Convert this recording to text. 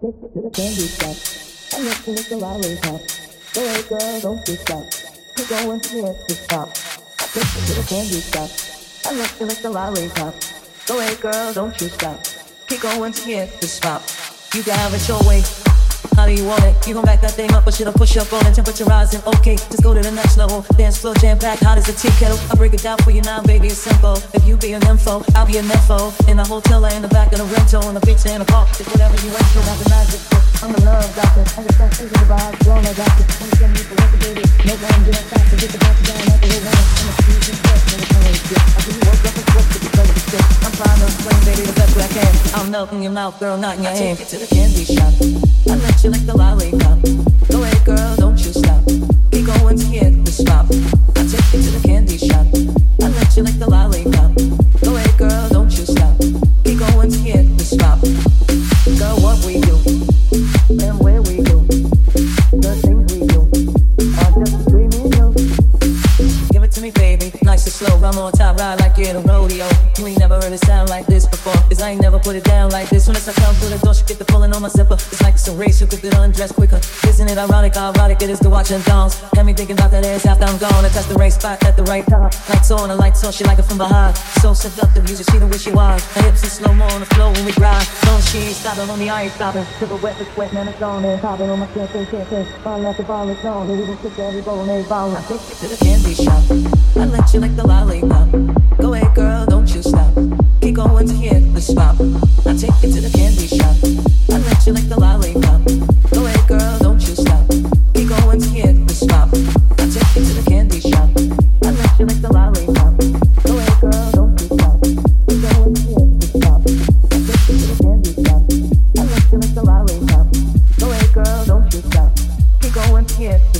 take you to the candy shop. I let you lick the lollipop. Go ahead, girl, don't you stop. Keep going to the end to stop. I take you to the candy shop. I let you lick the lollipop. Go ahead, girl, don't you stop. Keep going to the end to stop. You can have it your way. How do you want it? You gon' back that thing up or should I push up on it? Temperature rising, okay, just go to the next level. Dance floor jam-packed, hot as a tea kettle. I'll break it down for you now, baby, it's simple. If you be an info, I'll be an info. In a hotel or in the back of the rental, on the beach or in the park, just whatever you want, so got the magic. I'm the love doctor, I just start thinking about blowing a doctor. I'm the send you for work, baby. No one do it faster, get the bounce down like the whole one. I'm a squeeze and stress, never turn it shit. I do work up and sweat to be better than shit. I'm trying to explain, baby, the best way I can. I'm melting your mouth, girl, not in your hand. I take you to the candy shop. I let you lick the lollipop. Go ahead, girl, don't you stop. Keep going to get the stop. I take you to the candy shop. I let you lick the lollipop. Go ahead, girl, don't you stop. Keep going to get the stop. Girl, what we do and where we go, the things we do are just between me and you. Give it to me, baby, nice and slow. I'm on top, ride like you're in a rodeo. You ain't never heard it sound like this before, 'cause I ain't never put it down like this. When I come through the door, she get the pulling on my zipper. It's like it's a race, you could get undressed quicker. Isn't it ironic how erotic it is to watch and dance? Got me thinking about that ass after I'm gone. I touch the right spot at the right time. Lights on, the lights on, she like it from behind. So seductive, you just see the way she was. Her hips in slow-mo on the floor when we grind. No, she ain't stopping on me, I ain't stopping. Till wet with sweat, man, it's on and popping on my skin, ball after ball, it's on. We will kick every ball and every ball. I take you to the candy shop. I let you lick the lollipop. Go ahead, girl, don't you stop. Keep going to hit the spot. I take you to the candy shop. I let you lick the lollipop. Go ahead, girl, don't you stop. Keep going to hit the spot. I take you to the candy shop. I let you lick the lollipop. Go ahead, girl, don't you stop. Keep going to hit the spot. I take you to the candy shop. I let you lick the lollipop. Go ahead, girl, don't you stop. Keep going to hit